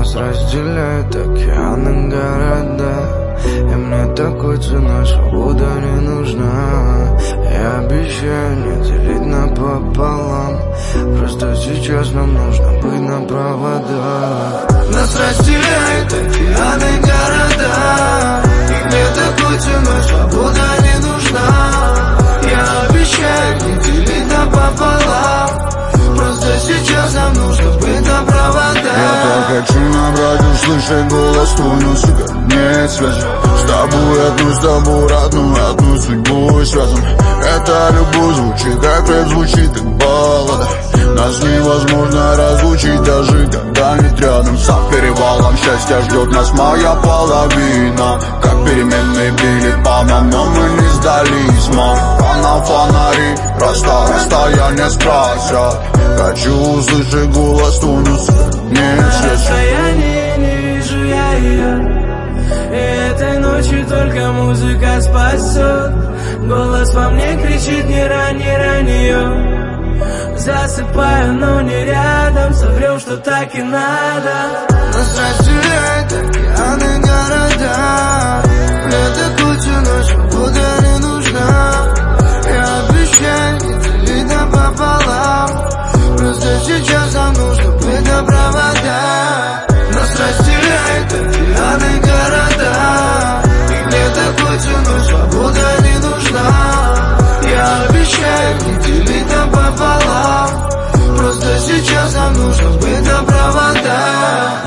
Нас разделяют океаны, города, и мне такой ценой свобода не нужна. Я обещаю не делить напополам, просто сейчас нам нужно быть на проводах. Нас разделяют океаны, города, и мне такой ценой свобода не нужна. Я обещаю не делить напополам, просто сейчас нам нужно быть на проводах. Я так хочу набрать, услышать голос твой, но, сука, нет связи. С тобой одну судьбой связан. Эта любовь звучит, как рэп звучит, как баллада. Нас невозможно разлучить, даже когда нет рядом. За перевалом счастья ждет нас моя половина. Как переменные били по нам, но мы не сдались, мам. На фонари, расстояние спросят. Хочу услышать голос твой, но, сука, нет связи. На расстоянии не вижу я ее, и этой ночью только музыка спасет. Голос во мне кричит: не рань ее. Засыпаю, но не рядом, соврем, что так и надо. Нас разделяют океаны, города, мне такой ценой свобода не нужна. Я обещаю не делить напополам, просто сейчас нам нужно быть на проводах. Нас разделяют океаны, города, и мне такой ценой свобода не нужна. Я обещаю не делить напополам, просто сейчас нам нужно быть на проводах.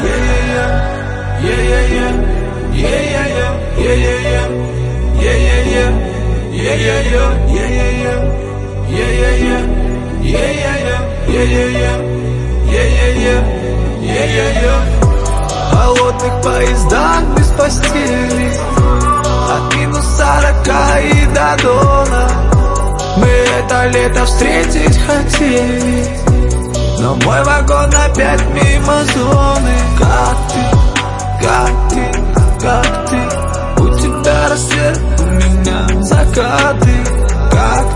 В холодных поездах без постели, от минус 40 и до дона. Мы это лето встретить хотели, но мой вагон опять мимо зоны. Как ты, у тебя рассвет, у меня закаты. Как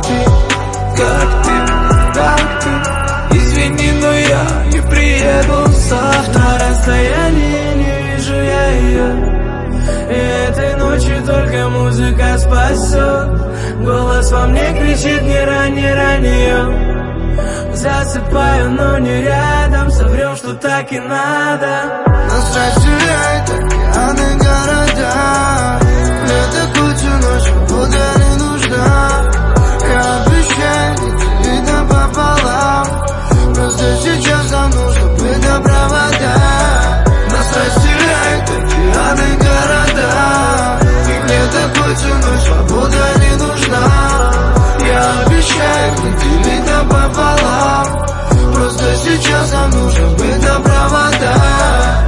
ты, извини, но я не приеду завтра. На расстоянии не вижу я ее, и этой ночью только музыка спасет. Голос во мне кричит: не рань ее. Засыпаю, но не рядом, соврем, что так и надо. Нас разделяют океаны, города, мне такой ценой свобода не нужна. Я обещаю не делить напополам, просто сейчас нам нужно быть на проводах. Нас разделяют океаны, города, и мне такой ценой свобода не нужна. Я обещаю не делить напополам, просто сейчас нам нужно быть на проводах.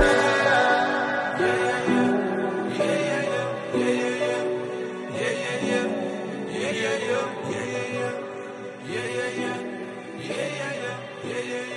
Yeah.